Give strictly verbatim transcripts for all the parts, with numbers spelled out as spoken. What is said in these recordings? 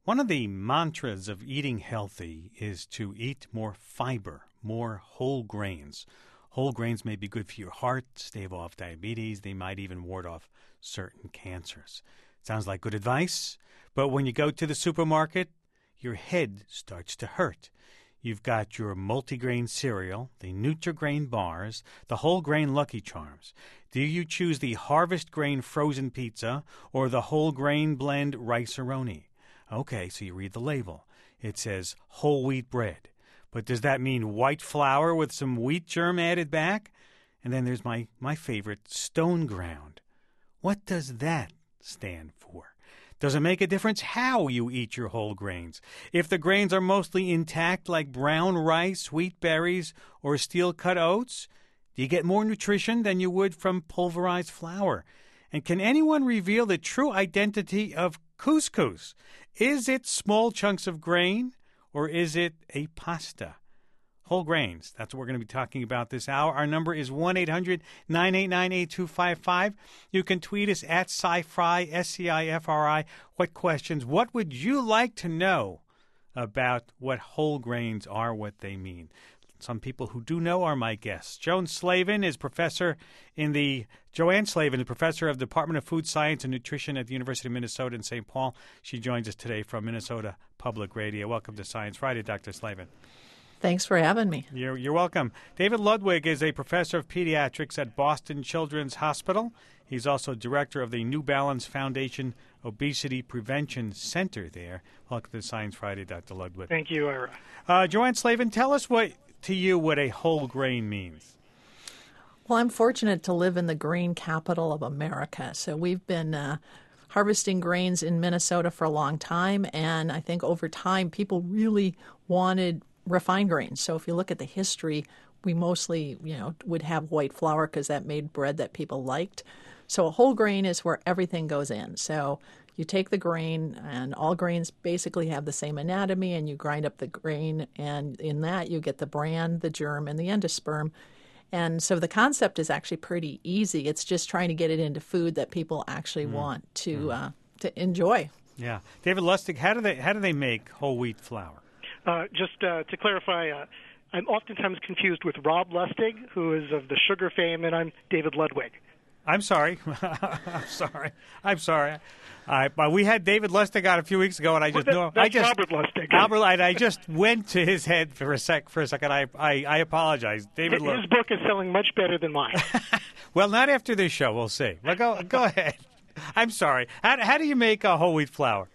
One of the mantras of eating healthy is to eat more fiber, more whole grains. Whole grains may be good for your heart, stave off diabetes. They might even ward off certain cancers. Sounds like good advice, but when you go to the supermarket, your head starts to hurt. You've got your multigrain cereal, the Nutri-Grain bars, the whole grain Lucky Charms. Do you choose the Harvest Grain frozen pizza or the whole grain blend Rice-A-Roni? Okay, so you read the label. It says whole wheat bread. But does that mean white flour with some wheat germ added back? And then there's my, my favorite, stone ground. What does that stand for? Does it make a difference how you eat your whole grains? If the grains are mostly intact like brown rice, wheat berries, or steel-cut oats, do you get more nutrition than you would from pulverized flour? And can anyone reveal the true identity of couscous? Is it small chunks of grain, or is it a pasta? Whole grains, that's what we're going to be talking about this hour. Our number is one eight hundred nine eight nine eight two five five. You can tweet us at SciFri, S C I F R I. What questions, what would you like to know about what whole grains are, what they mean? Some people who do know are my guests. Joan Slavin is professor in the, Joanne Slavin is professor of the Department of Food Science and Nutrition at the University of Minnesota in Saint Paul. She joins us today from Minnesota Public Radio. Welcome to Science Friday, Doctor Slavin. Thanks for having me. You're, you're welcome. David Ludwig is a professor of pediatrics at Boston Children's Hospital. He's also director of the New Balance Foundation Obesity Prevention Center there. Welcome to Science Friday, Doctor Ludwig. Thank you, Ira. Uh, Joanne Slavin, tell us what to you what a whole grain means. Well, I'm fortunate to live in the grain capital of America. So we've been uh, harvesting grains in Minnesota for a long time, and I think over time people really wanted refined grains. So if you look at the history, we mostly, you know, would have white flour because that made bread that people liked. So a whole grain is where everything goes in. So you take the grain, and all grains basically have the same anatomy, and you grind up the grain, and in that you get the bran, the germ, and the endosperm. And so the concept is actually pretty easy. It's just trying to get it into food that people actually mm. want to mm. uh, to enjoy. Yeah, David Lustig, how do they how do they make whole wheat flour? Uh, just uh, to clarify, uh, I'm oftentimes confused with Rob Lustig, who is of the sugar fame, and I'm David Ludwig. I'm sorry. I'm sorry. I'm sorry. I, but we had David Lustig on a few weeks ago, and I just well, that, know I just Robert Lustig. Albert, I, I just went to his head for a sec. For a second, I I, I apologize, David. His, Lustig. his book is selling much better than mine. Well, not after this show. We'll see. Well, go go ahead. I'm sorry. How how do you make a whole wheat flour?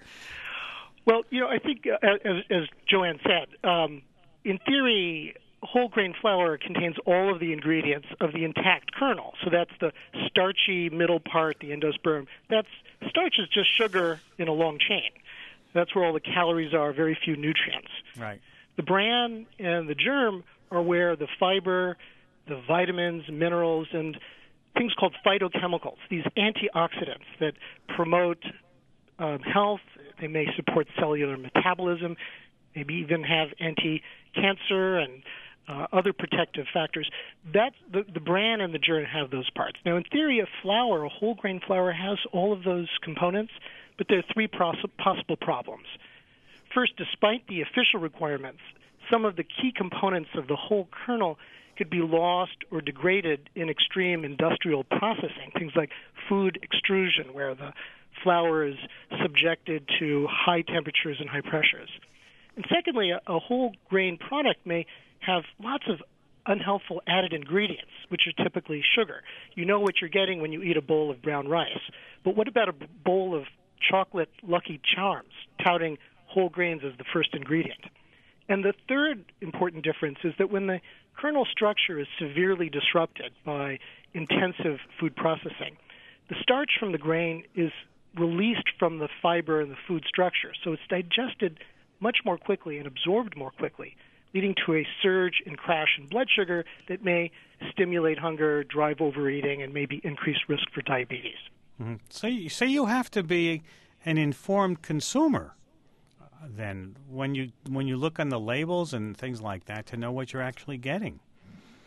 Well, you know, I think, uh, as, as Joanne said, um, in theory, whole grain flour contains all of the ingredients of the intact kernel. So that's the starchy middle part, the endosperm. That's starch is just sugar in a long chain. That's where all the calories are, very few nutrients. Right. The bran and the germ are where the fiber, the vitamins, minerals, and things called phytochemicals, these antioxidants that promote um, health. They may support cellular metabolism, maybe even have anti-cancer and uh, other protective factors. That the, the bran and the germ have those parts. Now, in theory, a flour, a whole grain flour, has all of those components, but there are three pros- possible problems. First, despite the official requirements, some of the key components of the whole kernel could be lost or degraded in extreme industrial processing, things like food extrusion, where the flour is subjected to high temperatures and high pressures. And secondly, a, a whole grain product may have lots of unhealthful added ingredients, which are typically sugar. You know what you're getting when you eat a bowl of brown rice. But what about a bowl of chocolate Lucky Charms, touting whole grains as the first ingredient? And the third important difference is that when the kernel structure is severely disrupted by intensive food processing, the starch from the grain is released from the fiber and the food structure. So it's digested much more quickly and absorbed more quickly, leading to a surge and crash in blood sugar that may stimulate hunger, drive overeating, and maybe increase risk for diabetes. Mm-hmm. So, you, so you have to be an informed consumer uh, then when you when you look on the labels and things like that to know what you're actually getting.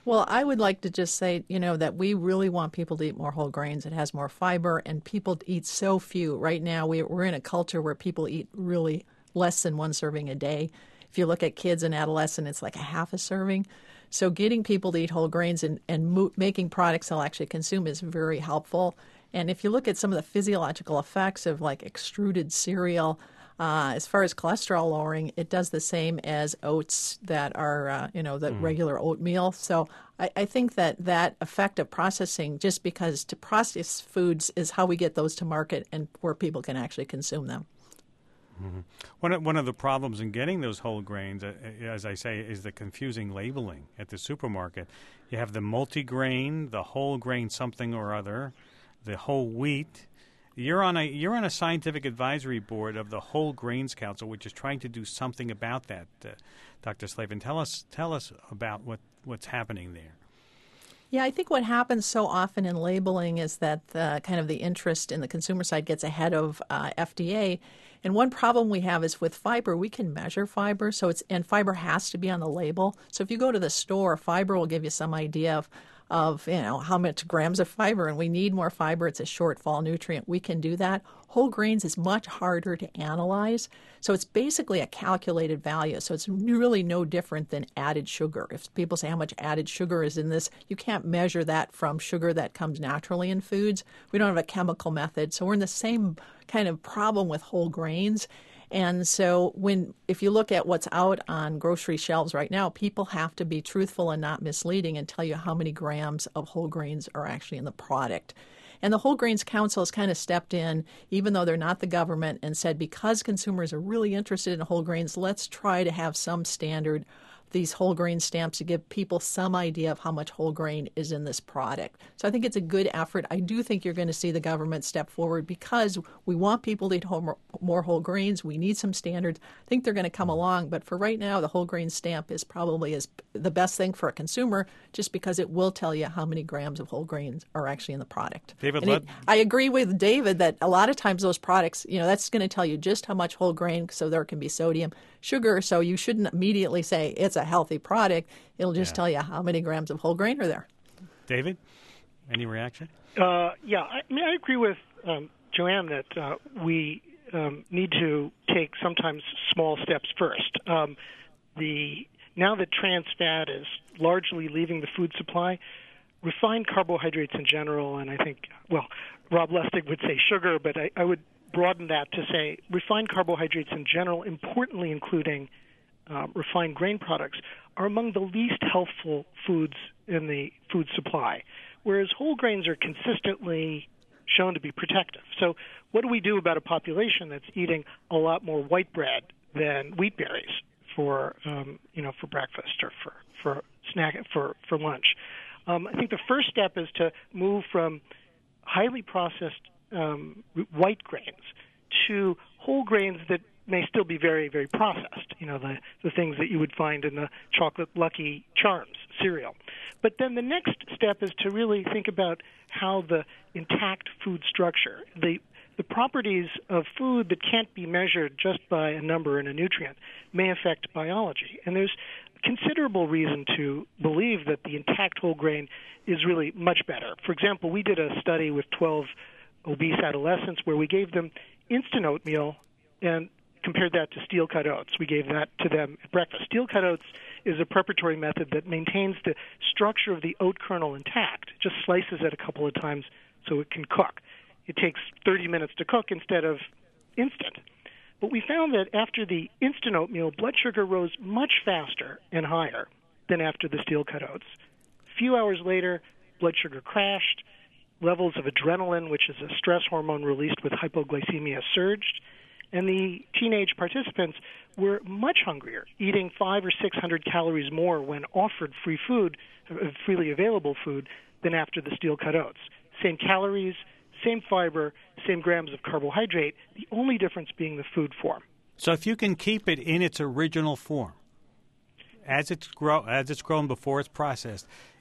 Well, I would like to just say, you know, that we really want people to eat more whole grains. It has more fiber, and people eat so few. Right now, we, we're in a culture where people eat really less than one serving a day. If you look at kids and adolescents, it's like a half a serving. So getting people to eat whole grains and, and mo- making products they'll actually consume is very helpful. And if you look at some of the physiological effects of like extruded cereal, Uh, as far as cholesterol lowering, it does the same as oats that are, uh, you know, the mm. regular oatmeal. So I, I think that that effect of processing, just because to process foods is how we get those to market and where people can actually consume them. Mm-hmm. One of, one of the problems in getting those whole grains, uh, as I say, is the confusing labeling at the supermarket. You have the multigrain, the whole grain something or other, the whole wheat. You're on a you're on a scientific advisory board of the Whole Grains Council, which is trying to do something about that. Uh, Doctor Slavin, tell us tell us about what, what's happening there. Yeah, I think what happens so often in labeling is that the, kind of the interest in the consumer side gets ahead of uh, F D A. And one problem we have is with fiber, we can measure fiber, so it's and fiber has to be on the label. So if you go to the store, fiber will give you some idea of of, you know, how much grams of fiber, and we need more fiber. It's a shortfall nutrient. We can do that. Whole grains is much harder to analyze. So it's basically a calculated value. So it's really no different than added sugar. If people say how much added sugar is in this, you can't measure that from sugar that comes naturally in foods. We don't have a chemical method. So we're in the same kind of problem with whole grains. And so when if you look at what's out on grocery shelves right now, people have to be truthful and not misleading and tell you how many grams of whole grains are actually in the product. And the Whole Grains Council has kind of stepped in, even though they're not the government, and said because consumers are really interested in whole grains, let's try to have some standard, these whole grain stamps to give people some idea of how much whole grain is in this product. So I think it's a good effort. I do think you're going to see the government step forward because we want people to eat whole, more whole grains. We need some standards. I think they're going to come along. But for right now, the whole grain stamp is probably is the best thing for a consumer just because it will tell you how many grams of whole grains are actually in the product. David, it, I agree with David that a lot of times those products, you know, that's going to tell you just how much whole grain, so there can be sodium, sugar, so you shouldn't immediately say it's a healthy product. It'll just yeah. tell you how many grams of whole grain are there. David, any reaction? Uh, yeah, I, I mean, I agree with um, Joanne that uh, we um, need to take sometimes small steps first. Um, the now that trans fat is largely leaving the food supply, refined carbohydrates in general, and I think, well, Rob Lustig would say sugar, but I, I would broaden that to say refined carbohydrates in general, importantly including uh, refined grain products, are among the least healthful foods in the food supply, whereas whole grains are consistently shown to be protective. So what do we do about a population that's eating a lot more white bread than wheat berries for um, you know for breakfast or for for snack for for lunch? Um, I think the first step is to move from highly processed um, white grains to whole grains that may still be very, very processed, you know, the, the things that you would find in the Chocolate Lucky Charms cereal. But then the next step is to really think about how the intact food structure, the the properties of food that can't be measured just by a number and a nutrient may affect biology. And there's considerable reason to believe that the intact whole grain is really much better. For example, we did a study with twelve obese adolescents where we gave them instant oatmeal and compared that to steel-cut oats. We gave that to them at breakfast. Steel-cut oats is a preparatory method that maintains the structure of the oat kernel intact. It just slices it a couple of times so it can cook. It takes thirty minutes to cook instead of instant. But we found that after the instant oatmeal, blood sugar rose much faster and higher than after the steel-cut oats. A few hours later, blood sugar crashed. Levels of adrenaline, which is a stress hormone released with hypoglycemia, surged. And the teenage participants were much hungrier, eating five or six hundred calories more when offered free food, uh, freely available food, than after the steel-cut oats. Same calories, same fiber, same grams of carbohydrate, the only difference being the food form. So if you can keep it in its original form, as it's grow as it's grown before it's processed,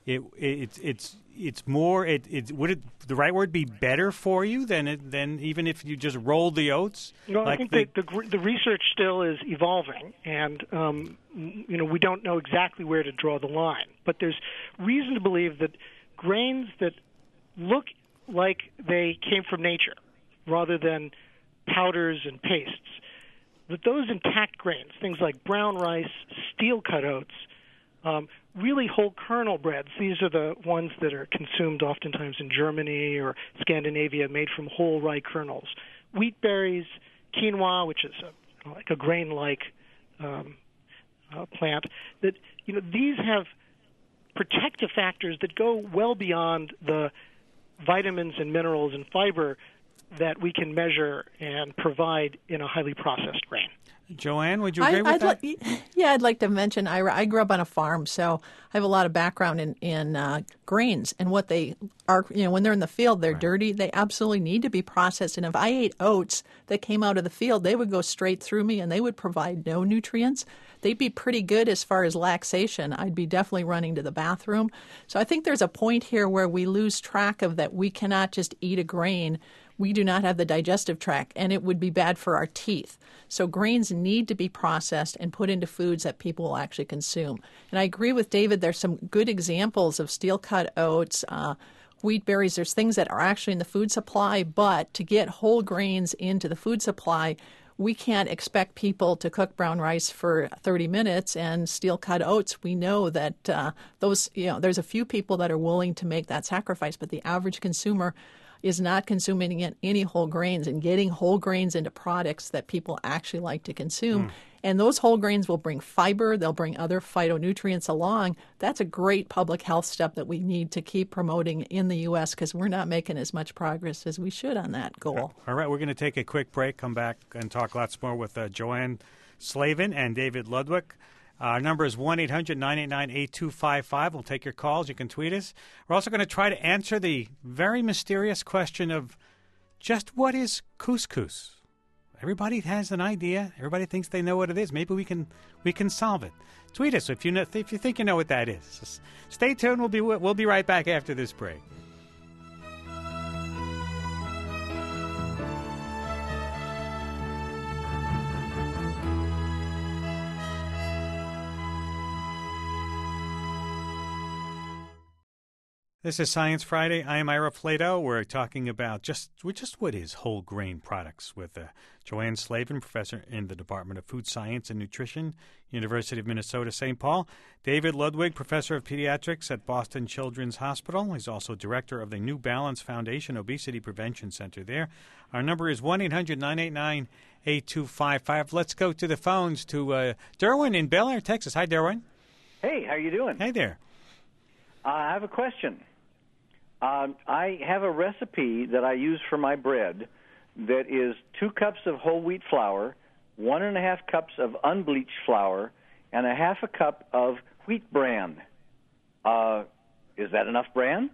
it, it it's it's it's more it it would it the right word be better for you than it, than even if you just rolled the oats? No, like I think the, the, the the research still is evolving, and um, you know we don't know exactly where to draw the line. But there's reason to believe that grains that look like they came from nature, rather than powders and pastes, that those intact grains, things like brown rice, steel-cut oats, um, really whole kernel breads. These are the ones that are consumed oftentimes in Germany or Scandinavia, made from whole rye kernels. Wheat berries, quinoa, which is a, like a grain-like um, uh, plant. That you know these have protective factors that go well beyond the vitamins and minerals and fiber that we can measure and provide in a highly processed grain. Joanne, would you agree I, with I'd that? Li- yeah, I'd like to mention I, I grew up on a farm, so I have a lot of background in, in uh, grains and what they are. You know, when they're in the field, they're Right. dirty. They absolutely need to be processed. And if I ate oats that came out of the field, they would go straight through me and they would provide no nutrients. They'd be pretty good as far as laxation. I'd be definitely running to the bathroom. So I think there's a point here where we lose track of that we cannot just eat a grain. We do not have the digestive tract, and it would be bad for our teeth. So grains need to be processed and put into foods that people will actually consume. And I agree with David. There's some good examples of steel-cut oats, uh, wheat berries. There's things that are actually in the food supply, but to get whole grains into the food supply, we can't expect people to cook brown rice for thirty minutes and steel-cut oats. We know that uh, those, you know, there's a few people that are willing to make that sacrifice, but the average consumer is not consuming any whole grains and getting whole grains into products that people actually like to consume. Mm. And those whole grains will bring fiber. They'll bring other phytonutrients along. That's a great public health step that we need to keep promoting in the U S because we're not making as much progress as we should on that goal. All right, we're going to take a quick break, come back and talk lots more with uh, Joanne Slavin and David Ludwig. Our number is one eight hundred nine eight nine eight two five five. We'll take your calls. You can tweet us. We're also going to try to answer the very mysterious question of just what is couscous? Everybody has an idea. Everybody thinks they know what it is. Maybe we can we can solve it. Tweet us if you know, if you think you know what that is. Just stay tuned. We'll be we'll be right back after this break. This is Science Friday. I am Ira Flatow. We're talking about just just what is whole grain products with uh, Joanne Slavin, professor in the Department of Food Science and Nutrition, University of Minnesota, Saint Paul. David Ludwig, professor of pediatrics at Boston Children's Hospital. He's also director of the New Balance Foundation Obesity Prevention Center there. Our number is one eight hundred nine eight nine eight two five five. Let's go to the phones to uh, Derwin in Bel Air, Texas. Hi, Derwin. Hey, how you doing? Hey there. Uh, I have a question. Um, I have a recipe that I use for my bread that is two cups of whole wheat flour, one and a half cups of unbleached flour, and a half a cup of wheat bran. Uh, is that enough bran?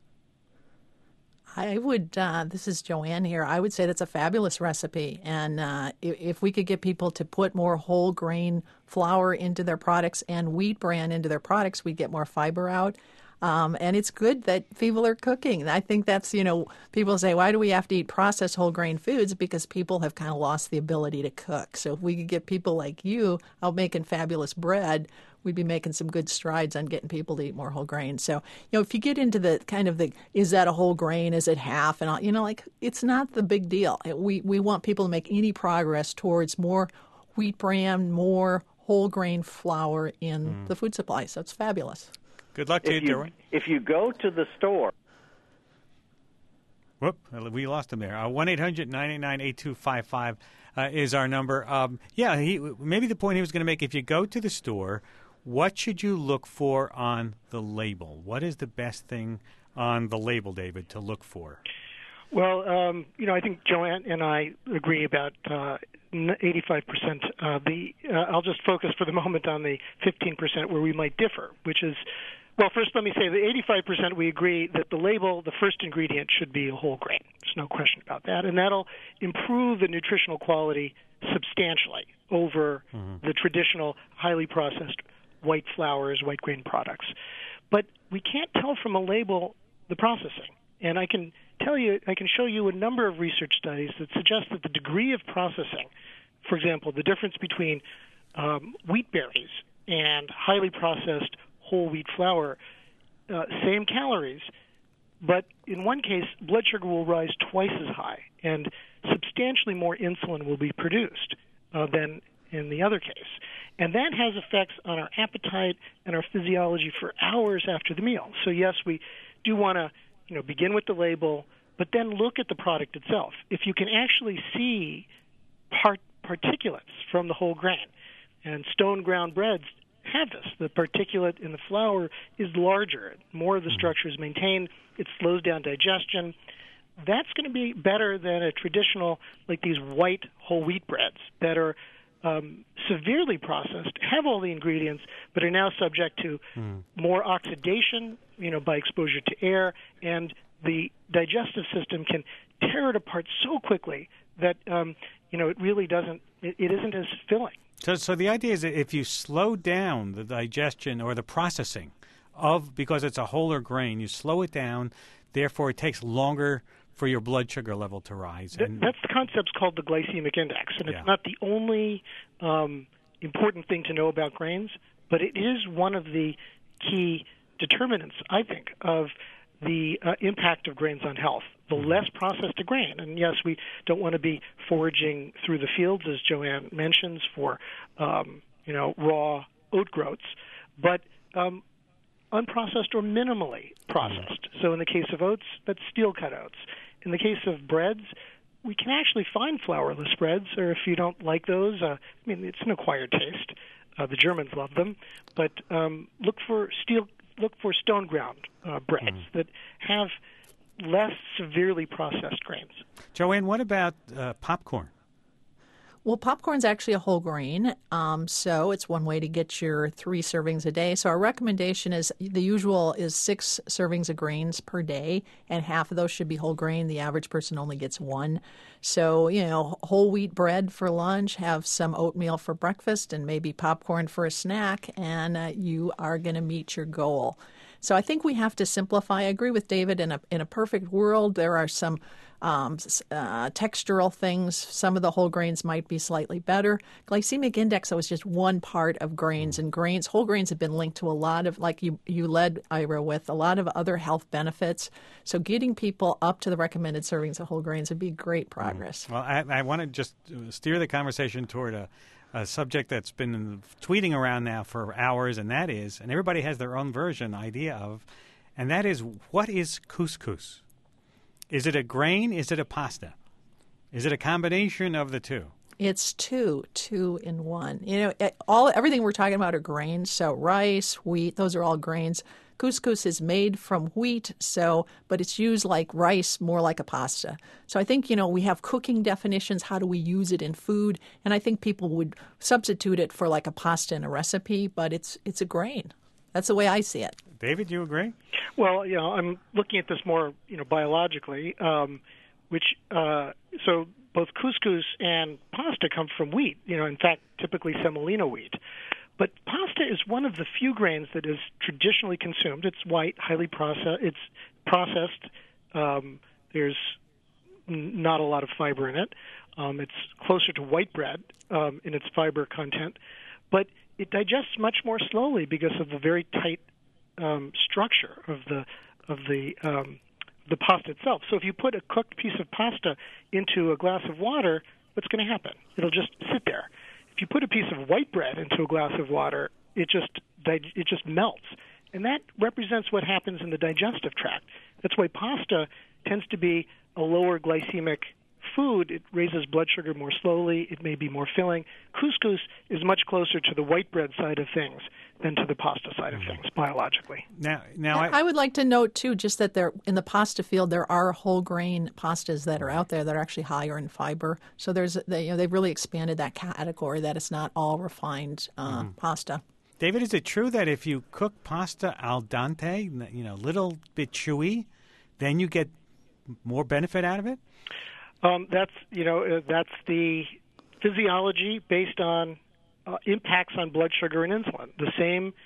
I would, uh, this is Joanne here, I would say that's a fabulous recipe. And uh, if, if we could get people to put more whole grain flour into their products and wheat bran into their products, we'd get more fiber out. Um, and it's good that people are cooking. I think that's, you know, people say, why do we have to eat processed whole grain foods? Because people have kind of lost the ability to cook. So if we could get people like you out making fabulous bread, we'd be making some good strides on getting people to eat more whole grain. So, you know, if you get into the kind of the, is that a whole grain? Is it half? And all, you know, like, it's not the big deal. We, we want people to make any progress towards more wheat bran, more whole grain flour in mm. the food supply. So it's fabulous. Good luck to if you, you, Derwin. If you go to the store. Whoop, we lost him there. Uh, one eight hundred nine eight nine eight two five five uh, is our number. Um, yeah, he, maybe the point he was going to make, if you go to the store, what should you look for on the label? What is the best thing on the label, David, to look for? Well, um, you know, I think Joanne and I agree about uh, eighty-five percent. Uh, the uh, I'll just focus for the moment on the fifteen percent where we might differ, which is, well, first let me say the eighty-five percent we agree that the label, the first ingredient should be a whole grain. There's no question about that. And that'll improve the nutritional quality substantially over mm-hmm. the traditional highly processed white flours, white grain products. but we can't tell from a label the processing. And I can tell you, I can show you a number of research studies that suggest that the degree of processing, for example, the difference between um, wheat berries and highly processed whole wheat flour, uh, same calories, but in one case, blood sugar will rise twice as high, and substantially more insulin will be produced uh, than in the other case. And that has effects on our appetite and our physiology for hours after the meal. So yes, we do want to, you know, begin with the label, but then look at the product itself. If you can actually see part particulates from the whole grain, and stone ground breads have this. The particulate in the flour is larger. More of the structure is maintained. It slows down digestion. That's going to be better than a traditional, like these white whole wheat breads that are um, severely processed, have all the ingredients, but are now subject to mm. more oxidation, you know, by exposure to air, and the digestive system can tear it apart so quickly that, um, you know, it really doesn't, it, it isn't as filling. So, so the idea is that if you slow down the digestion or the processing of, because it's a wholer grain, you slow it down, therefore it takes longer for your blood sugar level to rise. Th- and that's the concept's called the glycemic index, and yeah. it's not the only um, important thing to know about grains, but it is one of the key determinants, I think, of the uh, impact of grains on health. The less processed a grain, and yes, we don't want to be foraging through the fields, as Joanne mentions, for um, you know raw oat groats, but um, unprocessed or minimally processed. So in the case of oats, that's steel-cut oats. In the case of breads, we can actually find flourless breads, or if you don't like those, uh, I mean, it's an acquired taste. Uh, the Germans love them, but um, look for steel, look for stone ground uh, breads mm. that have less severely processed grains. Joanne, what about uh, popcorn? Well, popcorn's actually a whole grain, um, so it's one way to get your three servings a day. So our recommendation is the usual is six servings of grains per day, and half of those should be whole grain. The average person only gets one. So, you know, whole wheat bread for lunch, have some oatmeal for breakfast, and maybe popcorn for a snack, and uh, you are going to meet your goal. So I think we have to simplify. I agree with David. In a in a perfect world, there are some um, uh, textural things. Some of the whole grains might be slightly better. Glycemic index, though, is just one part of grains. And grains, whole grains have been linked to a lot of, like you, you led, Ira, with a lot of other health benefits. So getting people up to the recommended servings of whole grains would be great progress. Mm. Well, I, I want to just steer the conversation toward a a subject that's been tweeting around now for hours, and that is, and everybody has their own version idea of, and that is, what is couscous? Is it a grain? Is it a pasta? Is it a combination of the two? It's two, two in one. You know, it, all everything we're talking about are grains. So rice, wheat, those are all grains. Couscous is made from wheat, so but it's used like rice, more like a pasta. So I think, you know, we have cooking definitions. How do we use it in food? And I think people would substitute it for like a pasta in a recipe, but it's it's a grain. That's the way I see it. David, you agree? Well, you know, I'm looking at this more, you know, biologically, um, which uh, so both couscous and pasta come from wheat. You know, in fact, typically semolina wheat. But pasta is one of the few grains that is traditionally consumed. It's white, highly processed. It's processed. Um, there's n- not a lot of fiber in it. Um, it's closer to white bread um, in its fiber content, but it digests much more slowly because of the very tight um, structure of the of the um, the pasta itself. So if you put a cooked piece of pasta into a glass of water, what's going to happen? It'll just sit there. If you put a piece of white bread into a glass of water, it just it just melts, and that represents what happens in the digestive tract. That's why pasta tends to be a lower glycemic food. It raises blood sugar more slowly. It may be more filling. Couscous is much closer to the white bread side of things than to the pasta side of things biologically. Now, now I, I would like to note too, just that there in the pasta field there are whole grain pastas that are out there that are actually higher in fiber. So there's they, you know they've really expanded that category. That it's not all refined uh, mm. pasta. David, is it true that if you cook pasta al dente, you know, little bit chewy, then you get more benefit out of it? Um, that's you know uh, that's the physiology based on uh, impacts on blood sugar and insulin. The same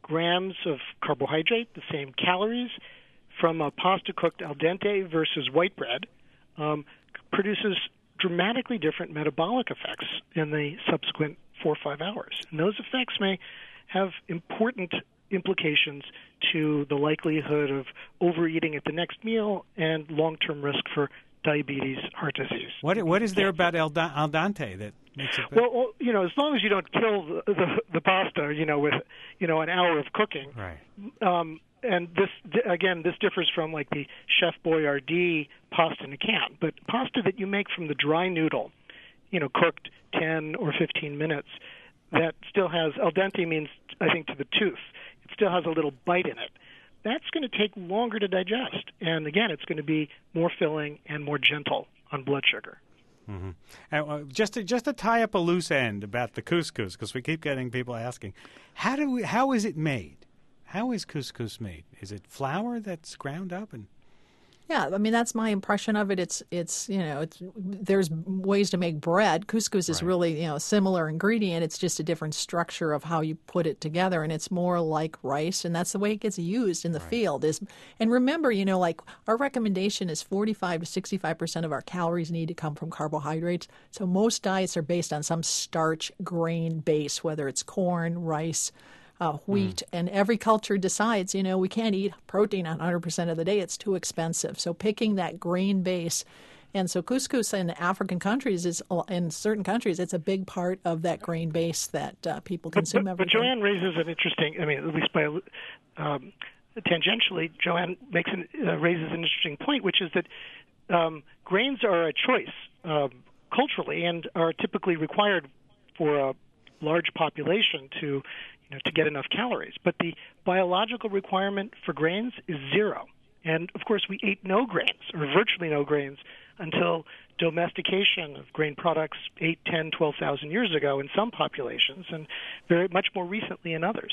grams of carbohydrate, the same calories, from a pasta cooked al dente versus white bread, um, produces dramatically different metabolic effects in the subsequent four or five hours. And those effects may have important implications to the likelihood of overeating at the next meal and long-term risk for diabetes, heart disease. What What is there about al, al dente that makes it better? Well, well, you know, as long as you don't kill the, the, the pasta, you know, with, you know, an hour of cooking. Right. Um, and this, again, this differs from like the Chef Boyardee pasta in a can. But pasta that you make from the dry noodle, you know, cooked ten or fifteen minutes, that still has, al dente means, I think, to the tooth. It still has a little bite in it. That's going to take longer to digest. And again, it's going to be more filling and more gentle on blood sugar. Mm-hmm. Uh, just to, just to tie up a loose end about the couscous, because we keep getting people asking, how do we? How is it made? How is couscous made? Is it flour that's ground up and? Yeah, I mean that's my impression of it. It's it's you know it's there's ways to make bread. Couscous is Right. really you know a similar ingredient. It's just a different structure of how you put it together, and it's more like rice, and that's the way it gets used in the Right. field. Is and remember, you know, like our recommendation is forty-five to sixty-five percent of our calories need to come from carbohydrates. So most diets are based on some starch grain base, whether it's corn, rice. Uh, wheat, Mm. and every culture decides, you know, we can't eat protein one hundred percent of the day. It's too expensive. So picking that grain base. And so couscous in African countries is, in certain countries, it's a big part of that grain base that uh, people consume but, every but day. Joanne raises an interesting, I mean, at least by um, tangentially, Joanne makes an, uh, raises an interesting point, which is that um, grains are a choice um, culturally and are typically required for a large population to you know, to get enough calories. But the biological requirement for grains is zero. And, of course, we ate no grains, or virtually no grains, until domestication of grain products eight, ten, twelve thousand years ago in some populations, and very much more recently in others.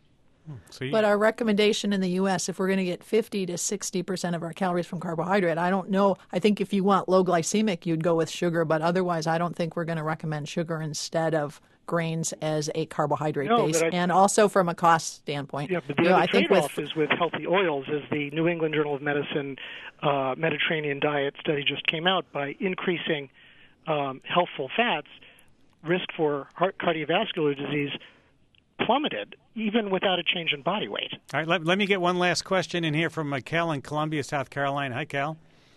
So you, But our recommendation in the U S, if we're going to get fifty to sixty percent of our calories from carbohydrate, I don't know. I think if you want low glycemic, you'd go with sugar. But otherwise, I don't think we're going to recommend sugar instead of grains as a carbohydrate No, base. but I- and also from a cost standpoint. Yeah, but the you know, other I think trade-off with is with healthy oils, as the New England Journal of Medicine uh, Mediterranean diet study just came out. By increasing um, healthful fats, risk for heart cardiovascular disease plummeted, even without a change in body weight. all right, let, let me get one last question in here from uh, Cal in Columbia, South Carolina. Hi, Cal.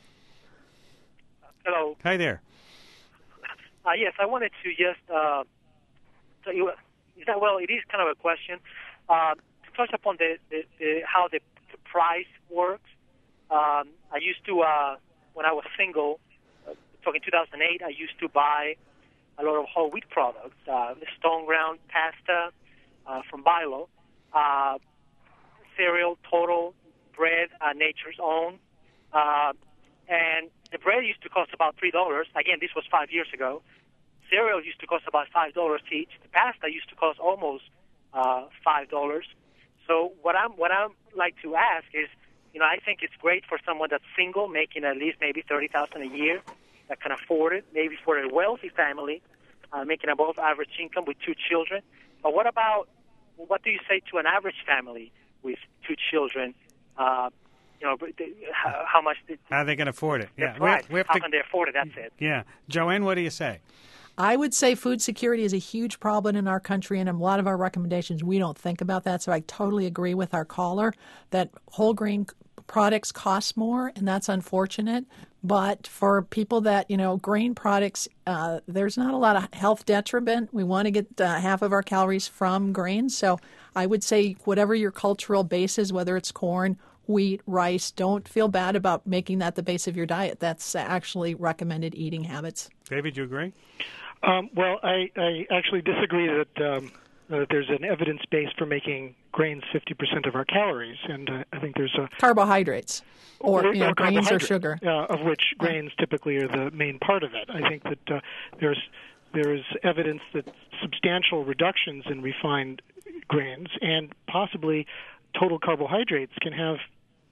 Hello. Hi there. Uh, yes, I wanted to just uh, tell you. Is that well? It is kind of a question uh, to touch upon the, the, the how the, the price works. Um, I used to uh, when I was single, uh, talking two thousand eight. I used to buy a lot of whole wheat products, uh, the stone ground pasta uh, from Bilo, uh, cereal, Total, bread, uh, Nature's Own, uh, and the bread used to cost about three dollars. Again, this was five years ago. Cereal used to cost about five dollars each. The pasta used to cost almost uh, five dollars. So what I'm what I'm like to ask is, you know, I think it's great for someone that's single, making at least maybe thirty thousand a year, that can afford it. Maybe for a wealthy family, uh, making above average income with two children. But what about what do you say to an average family with two children? Uh, you know, how, how much? The, How they can afford it? Yeah, right. we have How to, can they afford it? That's it. yeah. Joanne, what do you say? I would say food security is a huge problem in our country, and a lot of our recommendations, we don't think about that. So I totally agree with our caller that whole grain products cost more, and that's unfortunate. But for people that, you know, grain products, uh, there's not a lot of health detriment. We want to get uh, half of our calories from grains. So I would say whatever your cultural base is, whether it's corn, wheat, rice, don't feel bad about making that the base of your diet. That's actually recommended eating habits. David, you agree? Um, well, I, I actually disagree that um, uh, there's an evidence base for making grains fifty percent of our calories, and uh, I think there's a Carbohydrates, or you know, or grains or carbohydrate, sugar. uh, of which grains typically are the main part of it. I think that uh, there's there is evidence that substantial reductions in refined grains and possibly total carbohydrates can have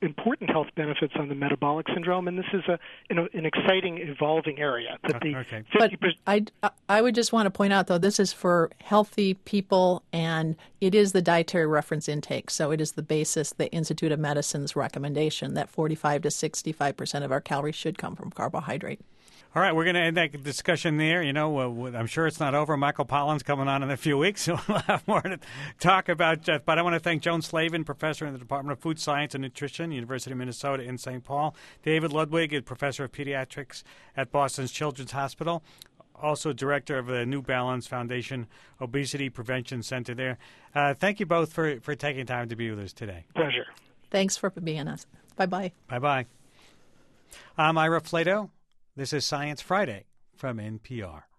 important health benefits on the metabolic syndrome, and this is a you know, an exciting, evolving area. That the okay. fifty percent But I, I would just want to point out, though, this is for healthy people, and it is the dietary reference intake. So it is the basis, the Institute of Medicine's recommendation that forty-five to sixty-five percent of our calories should come from carbohydrate. All right, we're going to end that discussion there. You know, uh, I'm sure it's not over. Michael Pollan's coming on in a few weeks, so we'll have more to talk about. Uh, but I want to thank Joan Slavin, professor in the Department of Food Science and Nutrition, University of Minnesota in Saint Paul. David Ludwig, a professor of pediatrics at Boston's Children's Hospital, also director of the New Balance Foundation Obesity Prevention Center there. Uh, thank you both for, for taking time to be with us today. Pleasure. Thanks for being us. Bye-bye. Bye-bye. I'm Ira Flato. This is Science Friday from N P R.